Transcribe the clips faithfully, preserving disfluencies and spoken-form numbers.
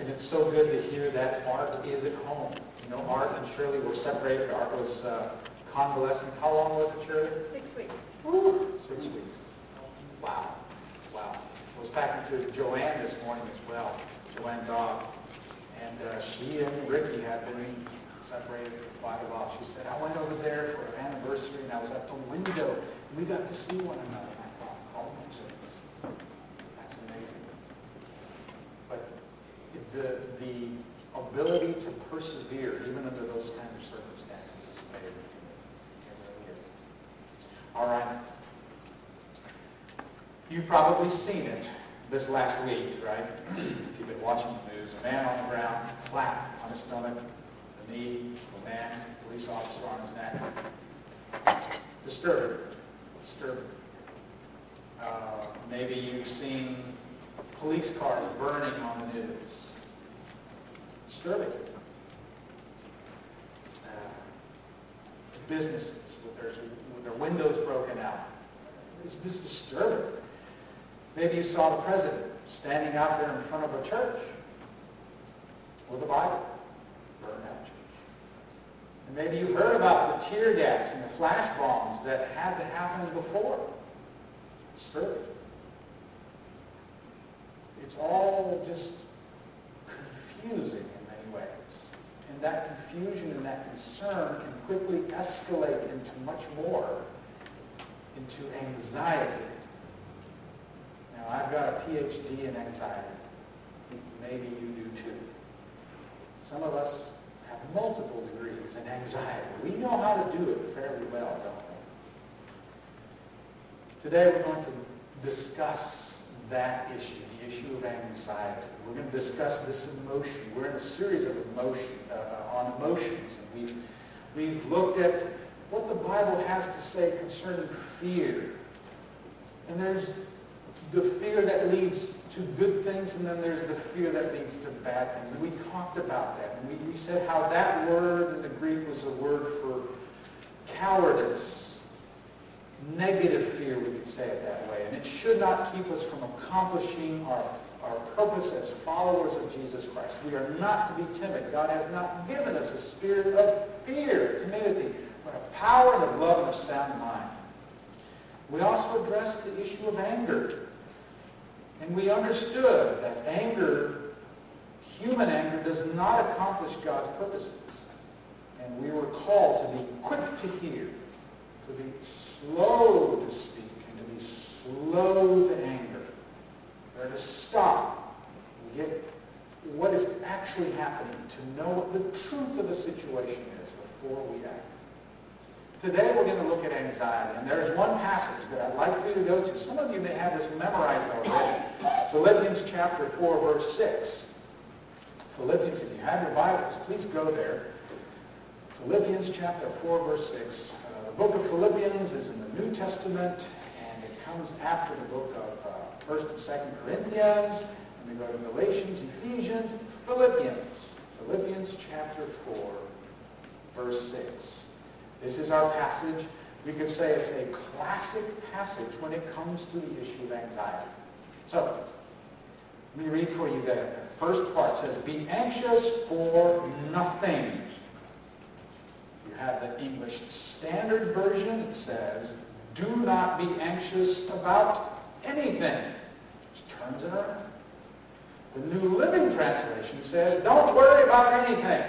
and it's so good to hear that Art is at home. You know, Art and Shirley were separated. Art was uh, convalescent. How long was it, Shirley? Six weeks. Woo, six weeks. Wow. Wow. I was talking to Joanne this morning as well, Joanne Dobbs, and uh, she and Ricky have been separated for quite a while. She said, I went over there for an anniversary, and I was at the window, and we got to see one another. And I thought, oh, my goodness, that's amazing. But the, the ability to persevere, even under those kinds of circumstances, is amazing to me. It really is. All right. You've probably seen it this last week, right? If you've been watching the news, a man on the ground, flat on his stomach, the knee, a man, police officer on his neck. Disturbing. Disturbing. Uh, maybe you've seen police cars burning on the news. Disturbing. Uh, businesses with their, with their windows broken out. It's just disturbing. Maybe you saw the president standing out there in front of a church with a Bible, burned out church. And maybe you heard about the tear gas and the flash bombs that had to happen before. Disturbing. It's all just confusing in many ways. And that confusion and that concern can quickly escalate into much more, into anxiety. Now, I've got a P H D in anxiety. Maybe you do too. Some of us have multiple degrees in anxiety. We know how to do it fairly well, don't we? Today we're going to discuss that issue, the issue of anxiety. We're going to discuss this emotion. We're in a series of emotion, uh, on emotions. And we've, we've looked at what the Bible has to say concerning fear. And there's the fear that leads to good things, and then there's the fear that leads to bad things. And we talked about that. And we, we said how that word in the Greek was a word for cowardice, negative fear, we could say it that way. And it should not keep us from accomplishing our, our purpose as followers of Jesus Christ. We are not to be timid. God has not given us a spirit of fear, timidity, but of power and of love and of sound mind. We also addressed the issue of anger. And we understood that anger, human anger, does not accomplish God's purposes. And we were called to be quick to hear, to be slow to speak, and to be slow to anger, or to stop and get what is actually happening, to know what the truth of a situation is before we act. Today we're going to look at anxiety, and there's one passage that I'd like for you to go to. Some of you may have this memorized already. Philippians chapter four, verse six. Philippians, if you have your Bibles, please go there. Philippians chapter four, verse six. Uh, the book of Philippians is in the New Testament, and it comes after the book of uh, First and Second Corinthians, and we go to Galatians, Ephesians, Philippians. Philippians chapter four, verse six. This is our passage. We could say it's a classic passage when it comes to the issue of anxiety. So, let me read for you the first part. It says, be anxious for nothing. You have the English Standard Version. It says, do not be anxious about anything. Just turns it around. The New Living Translation says, don't worry about anything.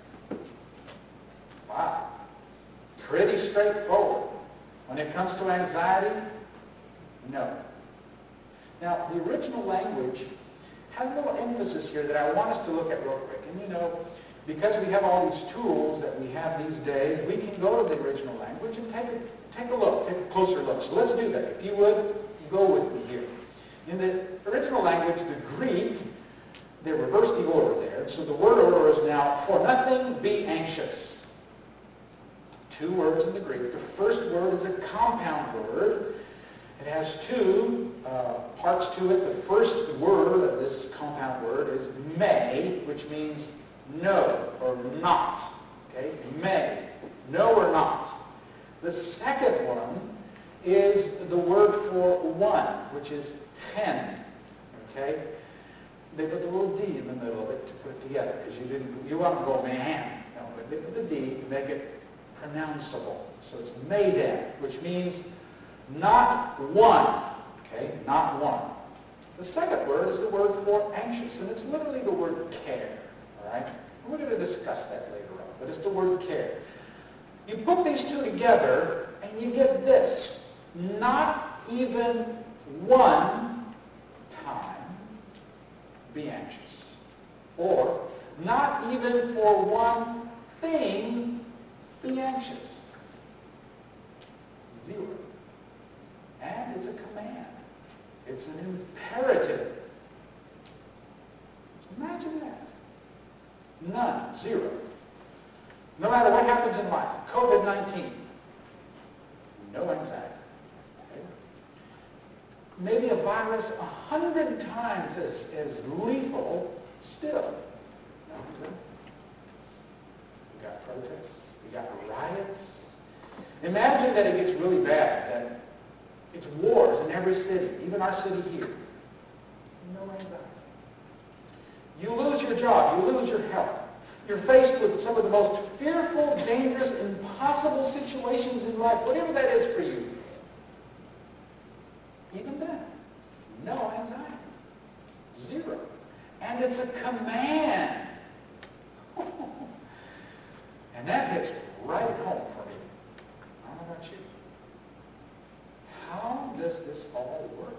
Wow. Pretty straightforward. When it comes to anxiety, no. Now, the original language has a little emphasis here that I want us to look at real quick. And you know, because we have all these tools that we have these days, we can go to the original language and take a, take a look, take a closer look. So let's do that. If you would, go with me here. In the original language, the Greek, they reversed the order there. So the word order is now, for nothing be anxious. Two words in the Greek. The first word is a compound word. It has two uh, parts to it. The first word of this compound word is may, which means no or not. Okay? May. No or not. The second one is the word for one, which is chen. Okay? they put the little D in the middle of it to put it together, because you didn't, you want to go man. No, but they put the D to make it pronounceable. So it's Medad, which means not one. Okay, not one. The second word is the word for anxious, and it's literally the word care. All right? And we're going to discuss that later on, but it's the word care. You put these two together, and you get this. Not even one time be anxious. Or, not even for one thing be anxious. Zero. And it's a command. It's an imperative. So imagine that. None. Zero. No matter what happens in life. covid nineteen. No anxiety. Okay. Maybe a virus a hundred times as, as lethal still. No anxiety. We got protests. We got riots. Imagine that it gets really bad, that it's wars in every city, even our city here. No anxiety. You lose your job. You lose your health. You're faced with some of the most fearful, dangerous, impossible situations in life, whatever that is for you. Even then, no anxiety. Zero. And it's a command. And that hits right home for me. I don't know about you. How does this all work?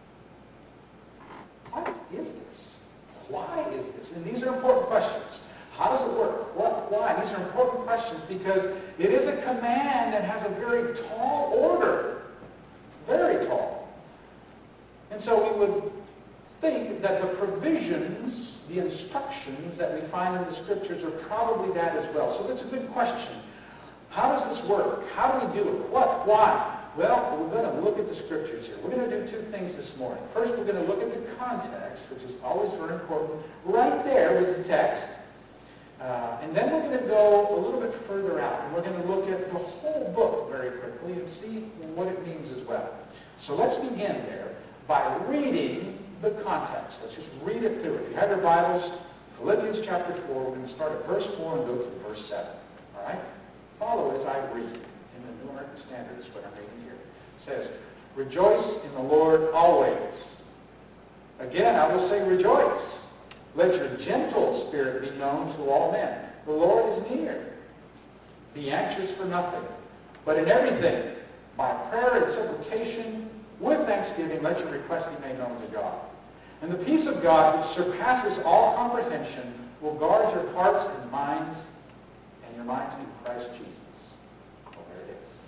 What is this? Why is this? And these are important questions. How does it work? What? Why? These are important questions because it is a command that has a very tall order. Very tall. And so we would think that the provisions, the instructions that we find in the Scriptures are probably that as well. So that's a good question. How does this work? How do we do it? What? Why? Well, we're going to look at the Scriptures here. We're going to do two things this morning. First, we're going to look at the context, which is always very important, right there with the text. Uh, and then we're going to go a little bit further out, and we're going to look at the whole book very quickly and see what it means as well. So let's begin there by reading the context. Let's just read it through. If you have your Bibles, Philippians chapter four, we're going to start at verse four and go to verse seven. All right? Follow as I read. In the New American Standard is what I'm reading here. It says, "Rejoice in the Lord always. Again, I will say rejoice. Let your gentle spirit be known to all men. The Lord is near. Be anxious for nothing, but in everything, by prayer and supplication, with thanksgiving, let your requests be made known to God. And the peace of God, which surpasses all comprehension, will guard your hearts and minds, and your minds in Christ Jesus." Well, there it is.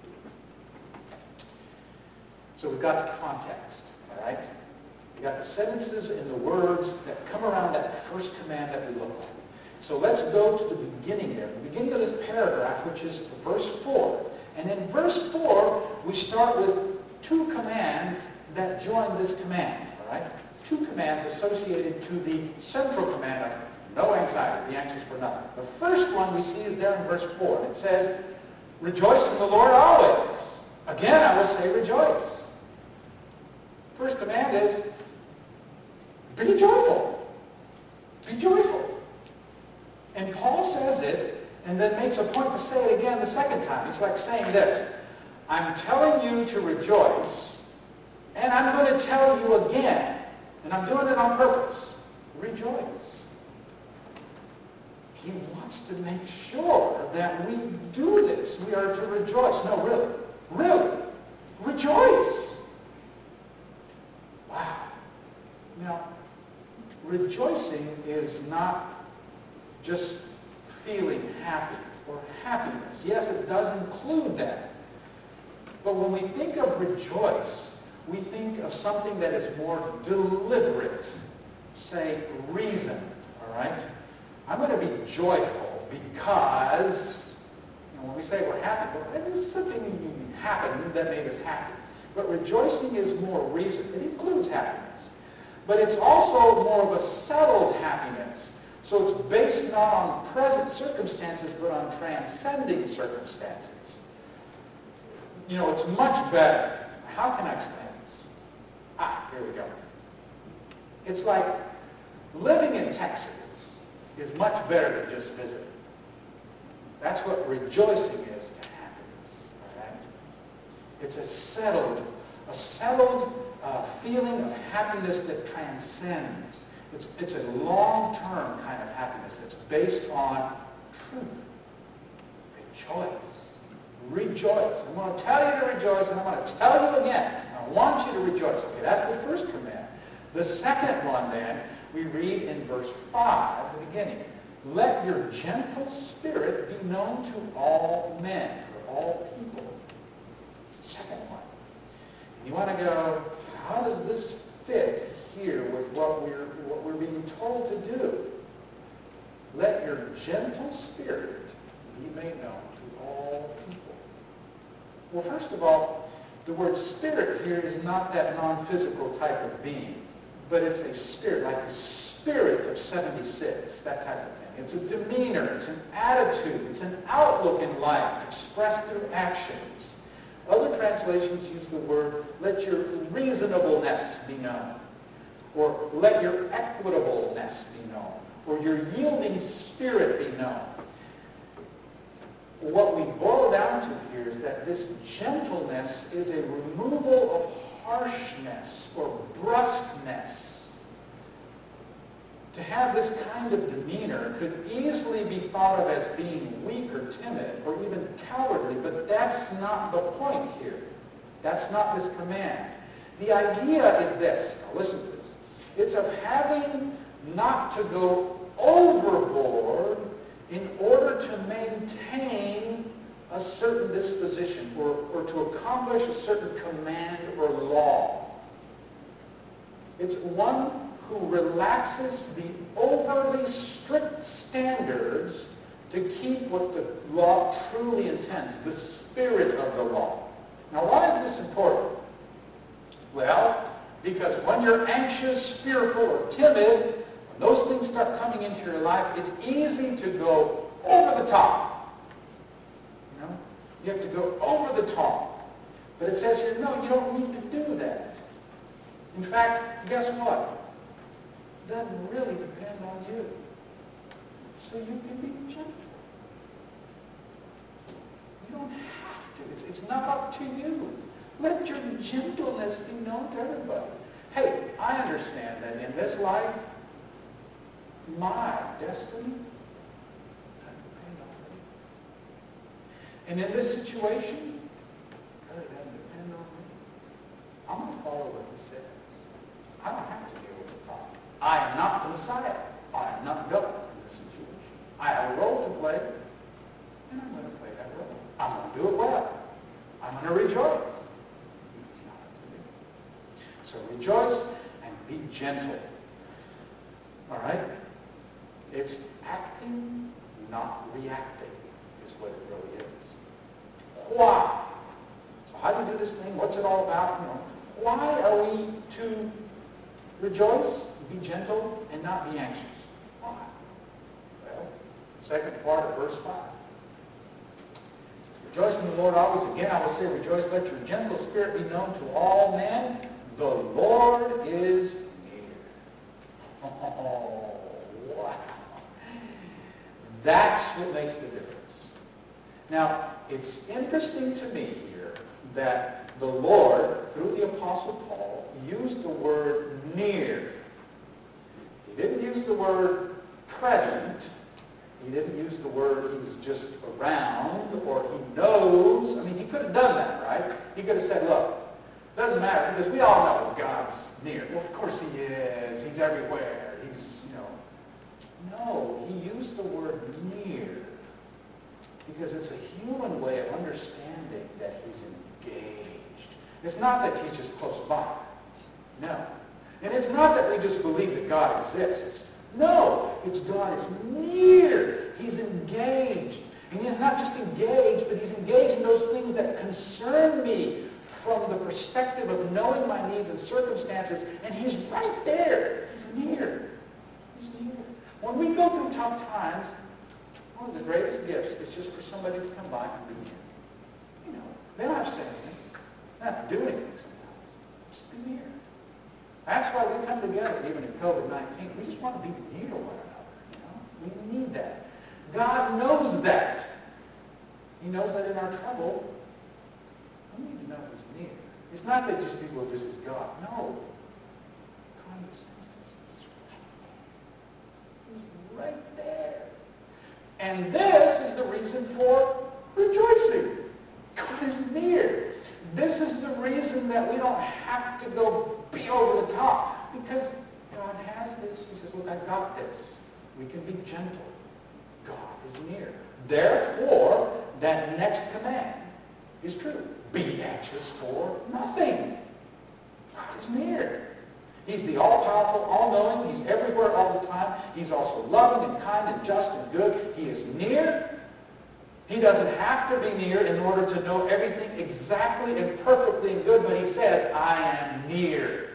So we've got the context, all right? We got the sentences and the words that come around that first command that we look at. So let's go to the beginning there, the beginning of this paragraph, which is verse four. And in verse four, we start with two commands that join this command, all right? Two commands associated to the central command of no anxiety, be anxious for nothing. The first one we see is there in verse four. It says, "Rejoice in the Lord always. Again, I will say rejoice." First command is, be joyful. Be joyful. And Paul says it and then makes a point to say it again the second time. It's like saying this, I'm telling you to rejoice, and I'm going to tell you again, and I'm doing it on purpose. Rejoice. He wants to make sure that we do this. We are to rejoice. No, really. Really. Rejoice. Wow. Now, rejoicing is not just feeling happy or happiness. Yes, it does include that. But when we think of rejoice, we think of something that is more deliberate. Say, reason, all right? I'm going to be joyful because, you know, when we say we're happy, well, there's something happened that made us happy. But rejoicing is more reason. It includes happiness. But it's also more of a settled happiness. So it's based not on present circumstances, but on transcending circumstances. You know, it's much better. How can I explain this? Ah, here we go. It's like Living in Texas is much better than just visiting. That's what rejoicing is to happiness. All right? It's a settled, a settled uh, feeling of happiness that transcends. It's, it's a long-term kind of happiness that's based on truth. Rejoice. Rejoice. I'm going to tell you to rejoice, and I'm going to tell you again. I want you to rejoice. Okay, that's the first command. The second one, then, we read in verse five, the beginning. Let your gentle spirit be known to all men, or all people. Second one. You want to go, how does this fit here with what we're, what we're being told to do? Let your gentle spirit be made known to all people. Well, first of all, the word spirit here is not that non-physical type of being, but it's a spirit, like the spirit of seventy-six, that type of thing. It's a demeanor, it's an attitude, it's an outlook in life expressed through actions. Other translations use the word, let your reasonableness be known, or let your equitableness be known, or your yielding spirit be known. What we boil down to here is that this gentleness is a removal of harshness or brusqueness. To have this kind of demeanor could easily be thought of as being weak or timid or even cowardly, but that's not the point here. That's not this command. The idea is this. Now listen to this. It's of having not to go overboard in order to maintain a certain disposition or, or to accomplish a certain command or law. It's one who relaxes the overly strict standards to keep what the law truly intends, the spirit of the law. Now, why is this important? Well, because when you're anxious, fearful, or timid, when those things start coming into your life, it's easy to go over the top. You know? You have to go over the top. But it says here, no, you don't need to do that. In fact, guess what? It doesn't really depend on you. So you can be gentle. You don't have to. It's, it's not up to you. Let your gentleness be known to everybody. Hey, I understand that in this life, my destiny doesn't depend on me. And in this situation, it really doesn't depend on me. I'm going to follow what he says. I don't have to deal with the problem. I am not the Messiah. I am not God in this situation. I have a role to play, and I'm going to play that role. I'm going to do it well. I'm going to rejoice. It's not up to me. So rejoice and be gentle. All right? It's acting, not reacting, is what it really is. Why? So how do you do this thing? What's it all about? You know, why are we to rejoice, be gentle, and not be anxious? Why? Well, second part of verse five. It says, rejoice in the Lord always. Again, I will say, rejoice. Let your gentle spirit be known to all men. The Lord is near. Oh, wow. That's what makes the difference. Now, it's interesting to me here that the Lord, through the Apostle Paul, used the word near. He didn't use the word present. He didn't use the word he's just around or he knows. I mean, he could have done that, right? He could have said, look, it doesn't matter because we all know God's near. Well, of course he is. He's everywhere. He's, you know. No, he used the word near because it's a human way of understanding that he's engaged. It's not that he's just close by. No. And it's not that we just believe that God exists. No. It's God is near. He's engaged. And he's not just engaged, but he's engaged in those things that concern me from the perspective of knowing my needs and circumstances. And he's right there. He's near. He's near. When we go through tough times, one of the greatest gifts is just for somebody to come by and be near. You know, they don't have to say anything. They don't have to do anything sometimes. Just be near. That's why we come together, even in covid nineteen. We just want to be near one another. You know? We need that. God knows that. He knows that in our trouble, we need to know He's near. It's not that just people, this is God. No. God is He's right there. And this is the reason for rejoicing. God is near. This is the reason that we don't have to go be over the top. Because God has this. He says, look, I got this. We can be gentle. God is near. Therefore, that next command is true. Be anxious for nothing. God is near. He's the all-powerful, all-knowing. He's everywhere all the time. He's also loving and kind and just and good. He is near. He doesn't have to be near in order to know everything exactly and perfectly and good, but he says, I am near.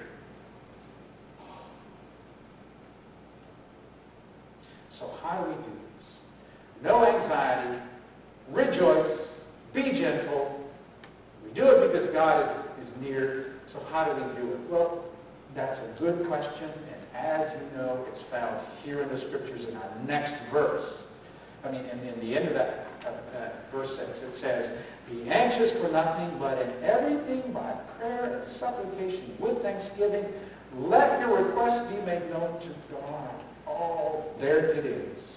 So how do we do this? No anxiety. Rejoice. Be gentle. We do it because God is, is near. So how do we do it? Well, that's a good question, and as you know, it's found here in the Scriptures in our next verse. I mean, in, in the end of that uh, uh, verse six, it says, be anxious for nothing, but in everything by prayer and supplication with thanksgiving, let your requests be made known to God. Oh, there it is.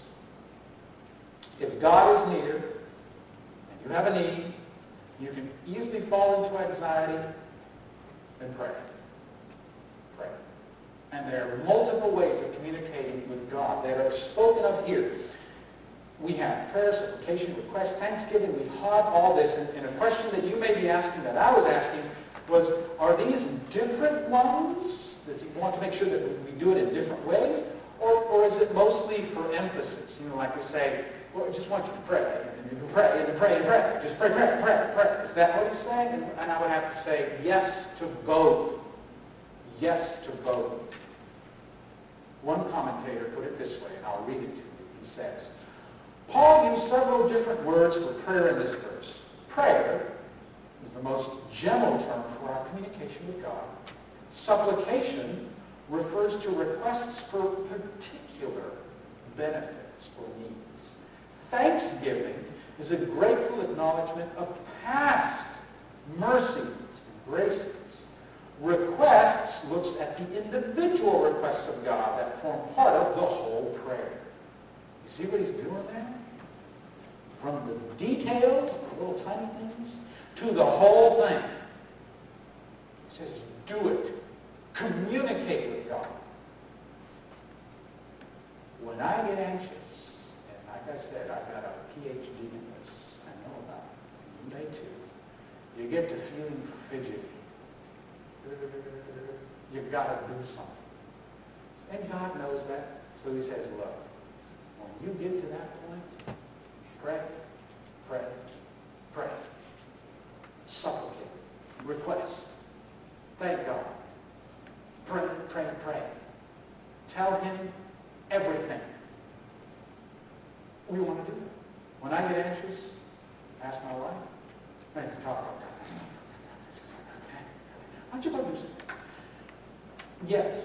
If God is near, and you have a need, you can easily fall into anxiety and pray. Pray. And there are multiple ways of communicating with God that are spoken of here. We have prayer, supplication, request, thanksgiving. We have all this. And, and a question that you may be asking, that I was asking, was, are these different ones? Does he want to make sure that we do it in different ways? Or, or is it mostly for emphasis? You know, like we say, well, I just want you to pray. And you pray and pray and pray. Just pray, pray, pray, pray. Is that what he's saying? And, and I would have to say yes to both. Yes to both. One commentator put it this way, and I'll read it to you. He says, Paul used several different words for prayer in this verse. Prayer is the most general term for our communication with God. Supplication refers to requests for particular benefits or needs. Thanksgiving is a grateful acknowledgement of past mercies and graces. Requests looks at the individual requests of God that form part of the whole prayer. You see what he's doing there? From the details, the little tiny things, to the whole thing. He says, do it. Communicate with God. When I get anxious, and like I said, I've got a P H D in this, I know about it, you may too, you get to feeling fidgety. You've got to do something. And God knows that, so he says, look, when you get to that point, pray, pray, pray. Supplicate, request, thank God. Pray, pray, pray. Tell him everything. We want to do it. When I get anxious, ask my wife. I can talk about that. Why don't you go do something? Yes.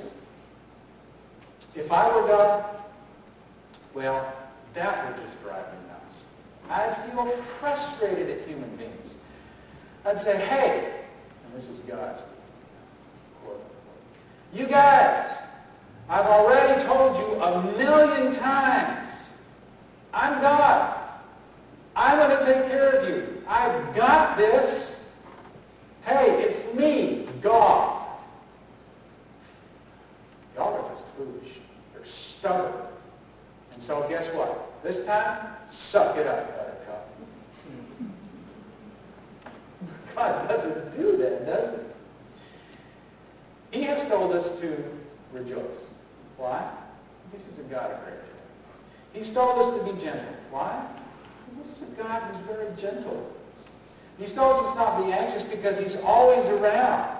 If I were God, well, that would just drive me nuts. I'd feel frustrated at human beings. I'd say, hey, and this is God's quote. You guys, I've already told you a million times, I'm God. I'm going to take care of you. I've got this. Hey, it's me, God. Y'all are just foolish. You're stubborn. And so guess what? This time, suck it up, buttercup. God doesn't do that, does he? He has told us to rejoice. Why? This is a God of great joy. He's told us to be gentle. Why? This is a God who's very gentle with us. He's told us not to be anxious because he's always around.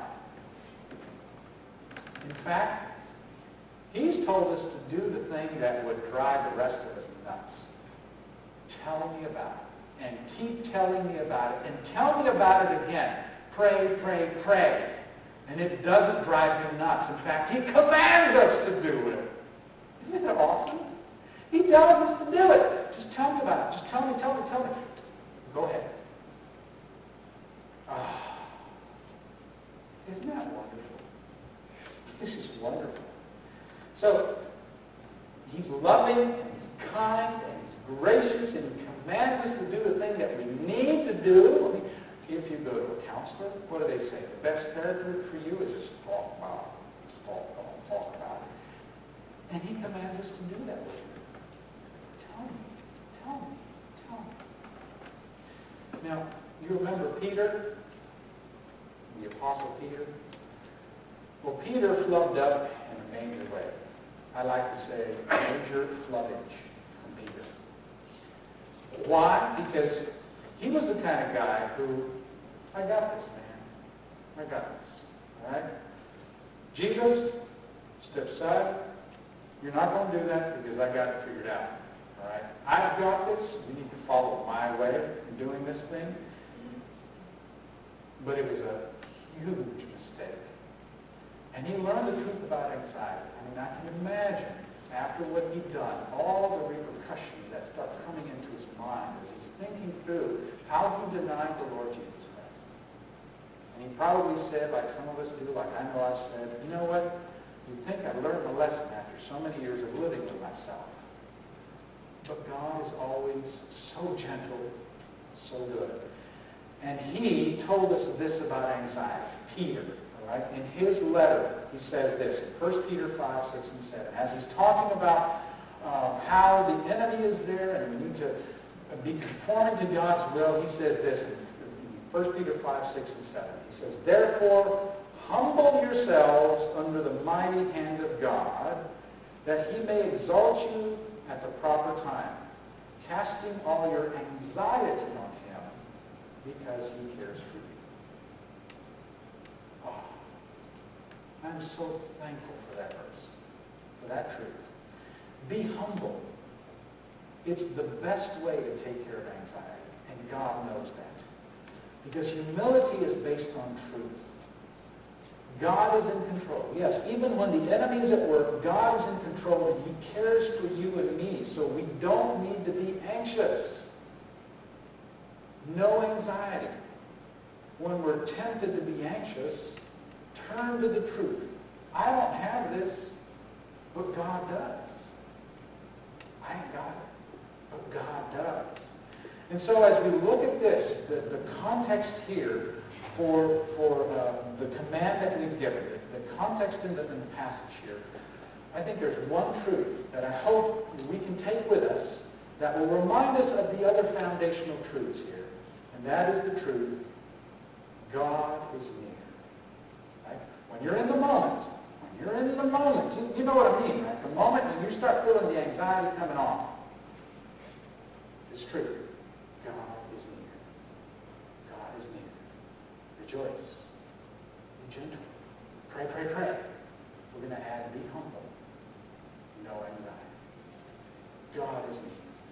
In fact, he's told us to do the thing that would drive the rest of us nuts. Tell me about it. And keep telling me about it. And tell me about it again. Pray, pray, pray. And it doesn't drive him nuts. In fact, he commands us to do it. Isn't that awesome? He tells us to do it. Just tell me about it. Just tell me, tell me, tell me. Go ahead. Ah, isn't that wonderful? This is wonderful. So, he's loving, and he's kind, and he's gracious, and he commands us to do the thing that we need to do. I mean, if you go to a counselor, what do they say? The best therapy for you is just talk about it. Just talk, talk, talk about it. And he commands us to do that with you. Tell me, tell me, tell me. Now, you remember Peter, the Apostle Peter? Well, Peter flubbed up in a major way. I like to say major flubbage from Peter. Why? Because he was the kind of guy who, I got this, man. I got this. All right? Jesus, step aside. You're not going to do that because I got it figured out. All right? I've got this. We need to follow my way in doing this thing. But it was a huge mistake. And he learned the truth about anxiety. I mean, I can imagine, after what he'd done, all the repercussions that start coming into his mind as he's thinking through how he denied the Lord Jesus Christ. And he probably said, like some of us do, like I know I've said, you know what? You'd think I learned the lesson after so many years of living with myself. But God is always so gentle, so good. And he told us this about anxiety. Peter, all right? In his letter, he says this in First Peter five, six, and seven. As he's talking about uh, how the enemy is there and we need to be conforming to God's will, he says this in First Peter five, six, and seven. He says, therefore, humble yourselves under the mighty hand of God, that he may exalt you at the proper time, casting all your anxiety on him, because he cares for you. Oh, I'm so thankful for that verse, for that truth. Be humble. It's the best way to take care of anxiety, and God knows that. Because humility is based on truth. God is in control. Yes, even when the enemy is at work, God is in control, and he cares for you and me, so we don't need to be anxious. No anxiety. When we're tempted to be anxious, turn to the truth. I don't have this, but God does. I ain't got it, but God does. And so as we look at this, the, the context here for, for uh, the command that we've given, the, the context in the, in the passage here, I think there's one truth that I hope we can take with us that will remind us of the other foundational truths here. And that is the truth: God is near. Right? When you're in the moment, when you're in the moment, you, you know what I mean, right? The moment when you start feeling the anxiety coming on, it's true. God is near. God is near. Rejoice. Be gentle. Pray, pray, pray. We're going to add, be humble. No anxiety. God is near.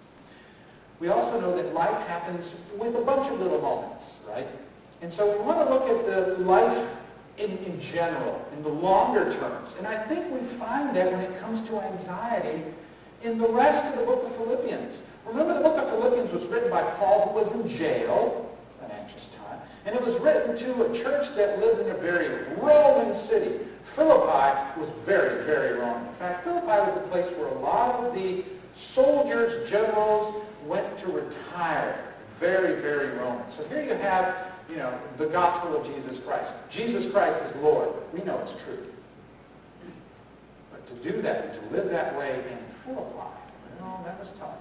We also know that life happens with a bunch of little moments, right? And so we want to look at the life in, in general, in the longer terms. And I think we find that when it comes to anxiety in the rest of the book of Philippians. Remember, the book of Philippians was written by Paul, who was in jail, an anxious time, and it was written to a church that lived in a very Roman city. Philippi was very, very Roman. In fact, Philippi was the place where a lot of the soldiers, generals, went to retire. Very, very Roman. So here you have, you know, the gospel of Jesus Christ. Jesus Christ is Lord. We know it's true. But to do that, and to live that way in Philippi, well, that was tough.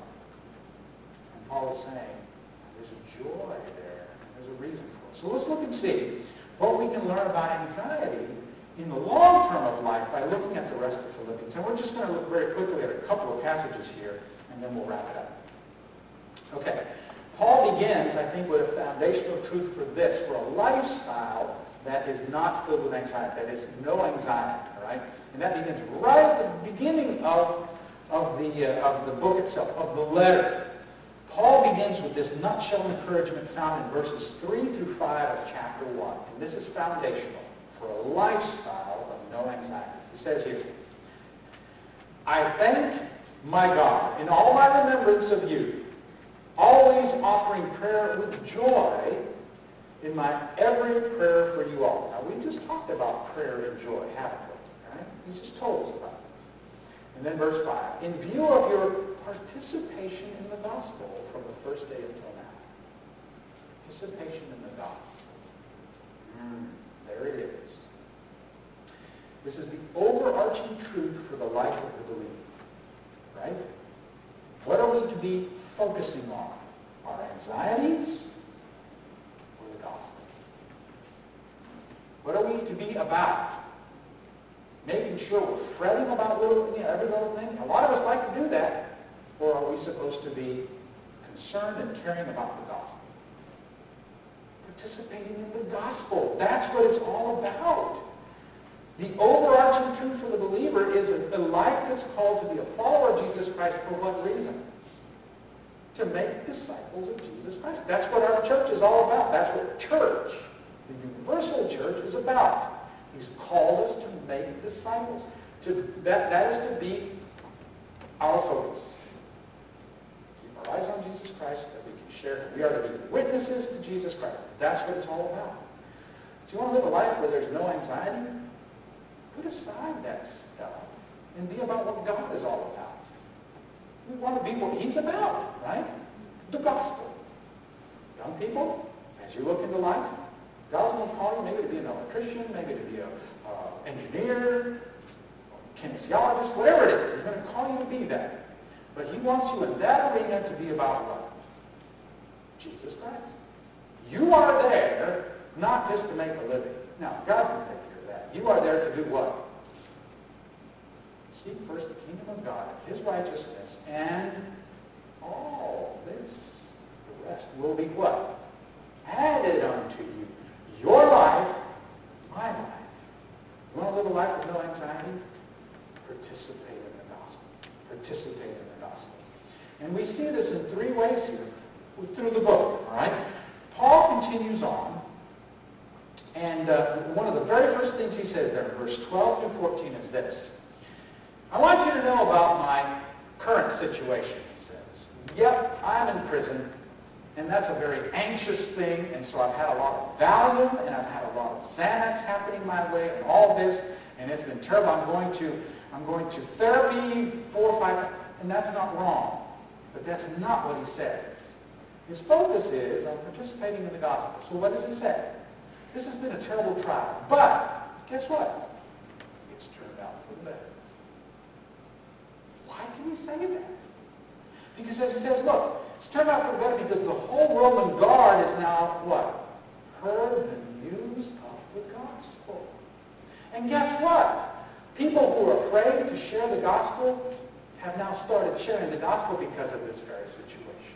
And Paul is saying, there's a joy there. There's a reason for it. So let's look and see what we can learn about anxiety in the long term of life by looking at the rest of Philippians. And we're just going to look very quickly at a couple of passages here, and then we'll wrap it up. Okay. Paul begins, I think, with a foundational truth for this, for a lifestyle that is not filled with anxiety, that is no anxiety, all right? And that begins right at the beginning of, of, the, uh, of the book itself, of the letter. Paul begins with this nutshell encouragement found in verses three through five of chapter one. And this is foundational for a lifestyle of no anxiety. He says here, I thank my God in all my remembrance of you, always offering prayer with joy in my every prayer for you all. Now, we just talked about prayer and joy, haven't we? Right? He just told us about this. And then verse five, in view of your participation in the gospel from the first day until now. Participation in the gospel. Mm, there it is. This is the overarching truth for the life of the believer. Right? What are we to be focusing on? Our anxieties or the gospel? What are we to be about? Making sure we're fretting about little, you know, every little thing? A lot of us like to do that. Or are we supposed to be concerned and caring about the gospel? Participating in the gospel. That's what it's all about. The overarching truth for the believer is a, a life that's called to be a follower of Jesus Christ for what reason? To make disciples of Jesus Christ. That's what our church is all about. That's what church, the universal church, is about. He's called us to make disciples. To, that, that is to be our focus. Keep our eyes on Jesus Christ, that we can share. We are to be witnesses to Jesus Christ. That's what it's all about. Do you want to live a life where there's no anxiety? Put aside that stuff and be about what God is all about. We want to be what he's about, right? The gospel. Young people, as you look into life, God's going to call you maybe to be an electrician, maybe to be an uh, engineer, kinesiologist, whatever it is. He's going to call you to be that. But he wants you in that arena to be about what? Jesus Christ. You are there not just to make a living. Now, God's going to take care of that. You are there to do what? Seek first the kingdom of God, his righteousness, and all this, the rest, will be what? Added unto you. Your life, my life. You want to live a life with no anxiety? Participate in the gospel. Participate in the gospel. And we see this in three ways here through the book, all right? Paul continues on, and uh, one of the very first things he says there in verse twelve through fourteen is this. I want you to know about my current situation, he says. Yep, I'm in prison, and that's a very anxious thing, and so I've had a lot of Valium, and I've had a lot of Xanax happening my way, and all this, and it's been terrible. I'm going to, I'm going to therapy four or five, and that's not wrong, but that's not what he says. His focus is on participating in the gospel. So what does he say? This has been a terrible trial, but guess what? It's turned out for the better. Why can he say that? Because as he says, look, it's turned out for the better because the whole Roman guard is now what? Heard the news of the gospel. And guess what? People who are afraid to share the gospel have now started sharing the gospel because of this very situation.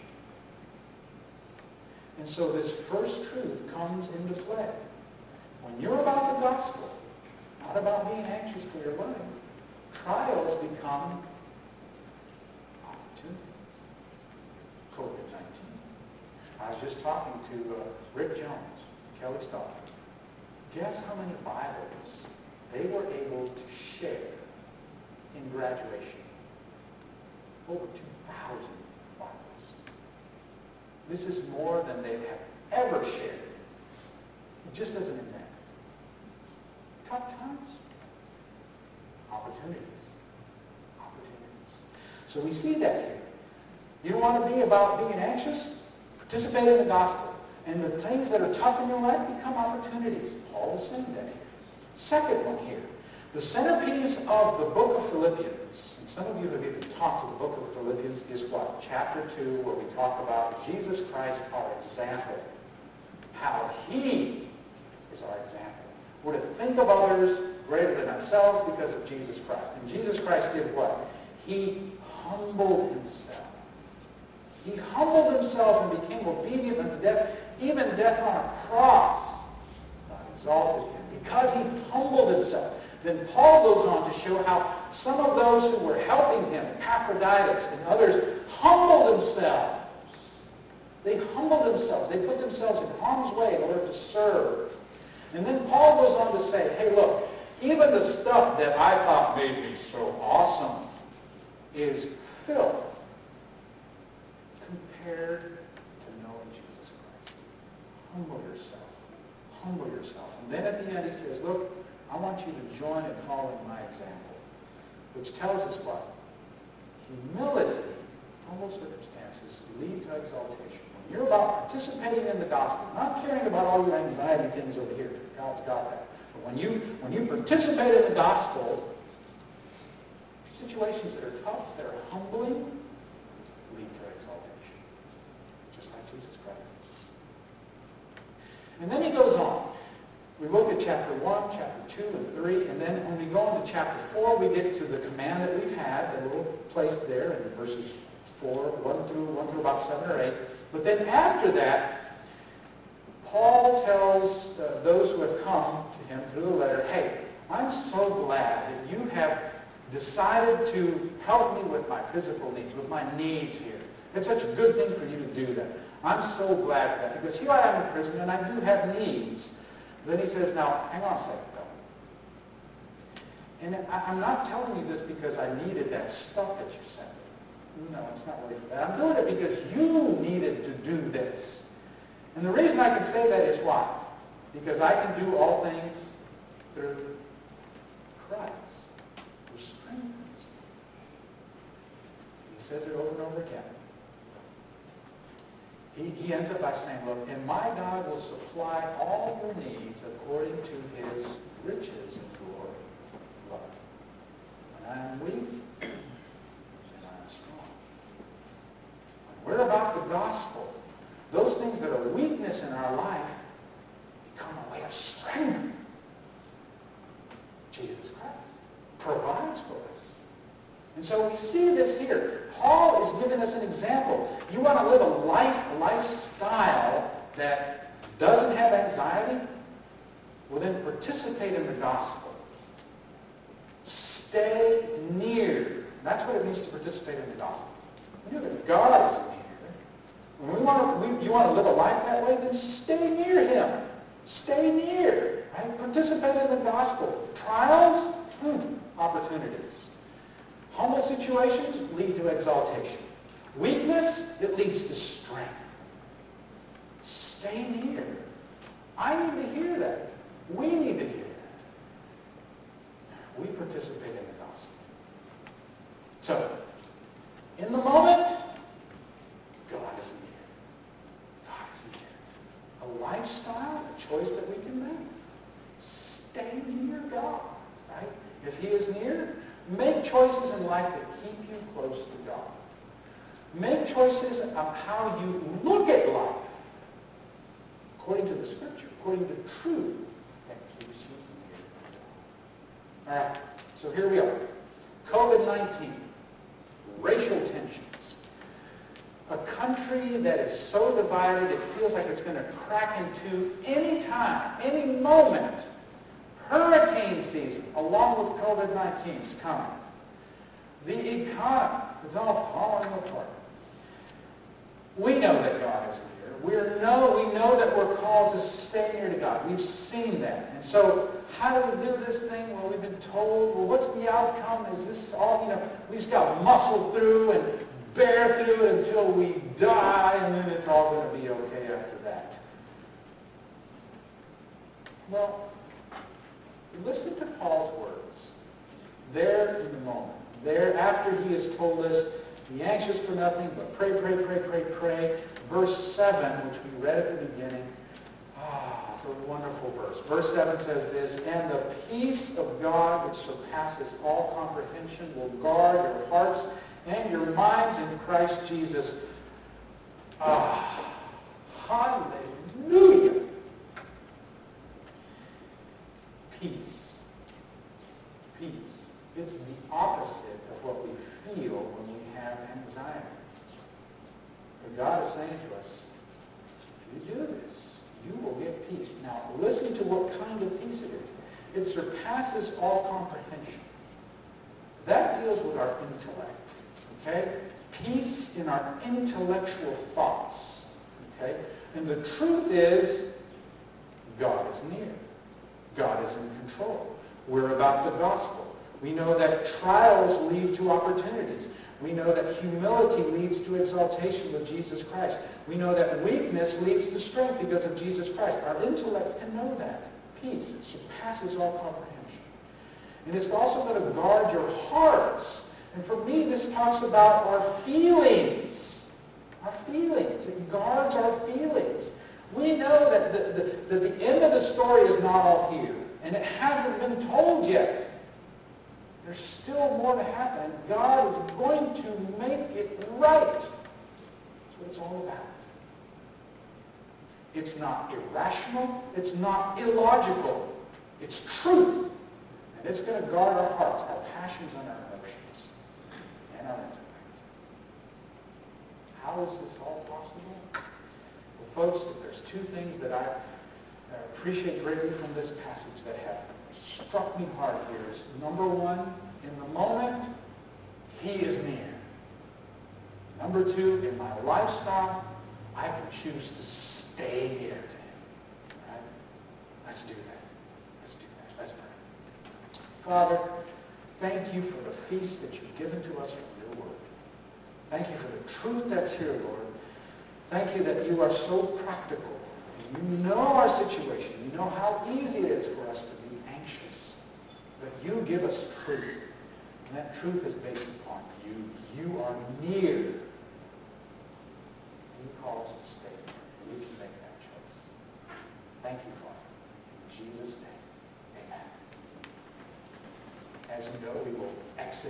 And so this first truth comes into play. When you're about the gospel, not about being anxious for your life, trials become opportunities. covid nineteen. I was just talking to uh, Rick Jones, Kelly Stoddard. Guess how many Bibles they were able to share in graduation? Over two thousand Bibles. This is more than they have ever shared. Just as an example. Tough times. Opportunities. Opportunities. So we see that here. You don't want to be about being anxious? Participate in the gospel. And the things that are tough in your life become opportunities. Paul is saying that here. Second one here. The centerpiece of the book of Philippians, and some of you have even talked to the book of Philippians, is what? Chapter two, where we talk about Jesus Christ, our example. How he is our example. We're to think of others greater than ourselves because of Jesus Christ. And Jesus Christ did what? He humbled himself. He humbled himself and became obedient unto death, even death on a cross. God exalted him because he humbled himself. Then Paul goes on to show how some of those who were helping him, Epaphroditus and others, humbled themselves. They humbled themselves. They put themselves in harm's way in order to serve. And then Paul goes on to say, hey, look, even the stuff that I thought made me so awesome is filth compared to knowing Jesus Christ. Humble yourself. Humble yourself. And then at the end he says, look, I want you to join in following my example, which tells us what? Humility, humble circumstances, lead to exaltation. When you're about participating in the gospel, not caring about all your anxiety things over here, God's got that. But when you, when you participate in the gospel, situations that are tough, that are humbling, lead to exaltation. Just like Jesus Christ. And then he goes on. We look at chapter one, chapter two, and three, and then when we go into chapter four, we get to the command that we've had, that we'll place there in verses four, one through one through about seven or eight. But then after that, Paul tells uh, those who have come to him through the letter, hey, I'm so glad that you have decided to help me with my physical needs, with my needs here. It's such a good thing for you to do that. I'm so glad for that, because here I am in prison, and I do have needs. Then he says, now, hang on a second, though. And I, I'm not telling you this because I needed that stuff that you sent me. No, it's not really for that. I'm doing it because you needed to do this. And the reason I can say that is why? Because I can do all things through Christ, who strengthens me. He says it over and over again. He, he ends up by saying, look, and my God will supply all your needs according to his riches and glory. Love. When I am weak, then I am strong. When we're about the gospel, those things that are weakness in our life become a way of strength. Jesus Christ provides for us. And so we see this here. Paul is giving us an example. You want to live a life, a lifestyle that doesn't have anxiety? Well, then participate in the gospel. Stay near. That's what it means to participate in the gospel. You know that God is near. When we want to, we, you want to live a life that way, then stay near him. Stay near. Right? Participate in the gospel. Trials? Hmm, opportunities. Humble situations lead to exaltation. Weakness, it leads to strength. Stay near. I need to hear that. We need to hear that. We participate in the gospel. So, in the moment, God is near. God is near. A lifestyle, a choice that we can make. Stay near God. Right? If he is near, make choices in life that keep you close to God. Make choices of how you look at life according to the Scripture, according to truth that keeps you near God. All right, so here we are. covid nineteen, racial tensions. A country that is so divided it feels like it's going to crack in two any time, any moment. Hurricane season, along with covid nineteen, is coming. The economy is all falling apart. We know that God is here. We know, we know that we're called to stay near to God. We've seen that. And so, how do we do this thing? Well, we've been told, well, what's the outcome? Is this all, you know, we just got to muscle through and bear through it until we die, and then it's all going to be okay after that. Well, listen to Paul's words. There in the moment. There after he has told us, be anxious for nothing, but pray, pray, pray, pray, pray. Verse seven, which we read at the beginning. Ah, it's a wonderful verse. Verse seven says this, and the peace of God which surpasses all comprehension will guard your hearts and your minds in Christ Jesus. Ah, hallelujah. Peace. Peace. It's the opposite of what we feel when we have anxiety. But God is saying to us, if you do this, you will get peace. Now, listen to what kind of peace it is. It surpasses all comprehension. That deals with our intellect. Okay? Peace in our intellectual thoughts. Okay? And the truth is, God is near. God is in control. We're about the gospel. We know that trials lead to opportunities. We know that humility leads to exaltation with Jesus Christ. We know that weakness leads to strength because of Jesus Christ. Our intellect can know that. Peace. It surpasses all comprehension. And it's also going to guard your hearts. And for me, this talks about our feelings. Our feelings. It guards our feelings. We know that the, the, the, the end of the story is not all here. And it hasn't been told yet. There's still more to happen. God is going to make it right. That's what it's all about. It's not irrational. It's not illogical. It's truth. And it's going to guard our hearts, our passions, and our emotions, and our intellect. How is this all possible? Well, folks, if there's two things that I appreciate greatly from this passage that have struck me hard here is, number one, in the moment, he is near. Number two, in my lifestyle, I can choose to stay near to him. All right? Let's do that. Let's do that. Let's pray. Father, thank you for the feast that you've given to us from your word. Thank you for the truth that's here, Lord. Thank you that you are so practical. You know our situation. You know how easy it is for us to be anxious. But you give us truth. And that truth is based upon you. You are near. You call us to stay near. We can make that choice. Thank you, Father. In Jesus' name, amen. As you know, we will